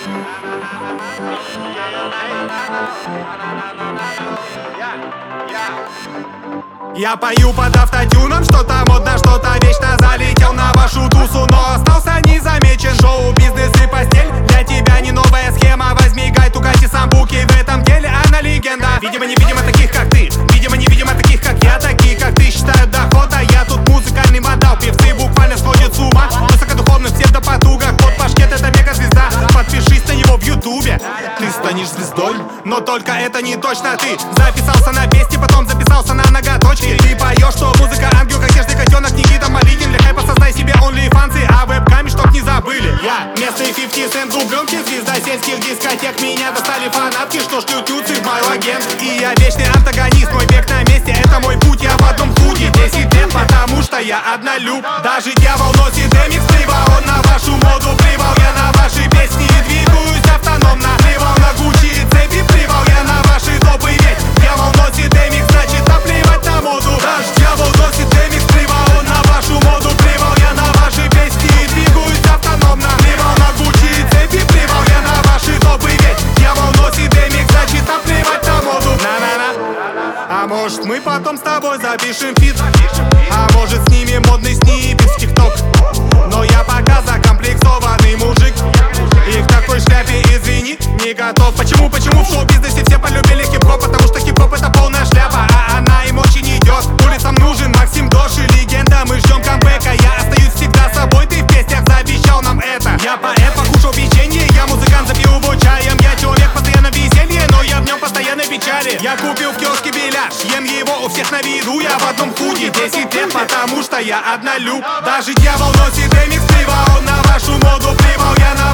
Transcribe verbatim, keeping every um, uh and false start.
Я пою под автотюном, что-то модно, что-то вечно. Залетел на вашу тусу, но остался незамечен. Шоу-бизнес и постель для тебя не новая схема. Возьми гайд, укати самбуки, в этом деле она легенда. Видимо, невидимо таких, как ты, видимо, невидимо таких, как я. Такие, как ты, считают доход, а я тут музыкальный модал. Певцы буквально сходят с ума, высокодуховных псевдопотугах. Кот Пашкет — это мегазвезда, подпишись на него в ютубе. Ты станешь звездой, но только это не точно ты. Записался на песни, потом записался на ноготочки. Ты поешь, что музыка ангел, как снежный котенок Никита Малинин. Для хайпа создай себе OnlyFans, а вебками чтоб не забыли. Я местный фифти Cent, звук громкий, звезда сельских дискотек. Меня достали фанатки, что шлют нюцы в мой агент. И я вечный антагонист, мой век на месте, это мой путь. Я в одном худе десять лет, потому что я однолюб. Даже дьявол носит эмикс, плевал он на вашу моду. Плевал я на ваши песни и двигаюсь автономно. Плевал на Гуччи и цепи, плевал я на ваши допы. Ведь дьявол носит эмикс, значит наплевать на моду. Даже дьявол носит эмикс, плевал он на вашу моду. Плевал я на ваши песни и двигаюсь автономно. Плевал на Гуччи и цепи, плевал я на ваши допы. Ведь дьявол носит эмикс, значит наплевать на моду. На-на-на. А может мы потом с тобой запишем фит? А может снимем модный снипет в тикток? Но я пока закомплексованный мужик, и к такой шляпе, извини, не готов. Почему, почему в шоу-бизнесе все полюбили хип-хоп? Потому что хип-хоп — это полная шляпа, а она им очень идет. Улицам нужен Максим Дош и легенда, мы ждем камбэка. Я остаюсь всегда собой, ты в песнях завещал нам это. Я поэт, покушал печенье, я музыкант, запил его чаем. Я человек постоянно в веселье, но я в нем постоянно печали. Я купил в киоске беляш, ем его у всех на виду. Я в одном худе десять лет, потому что я однолюб. Даже дьявол носит эмикс, плевал он на вашу моду. Плевал я на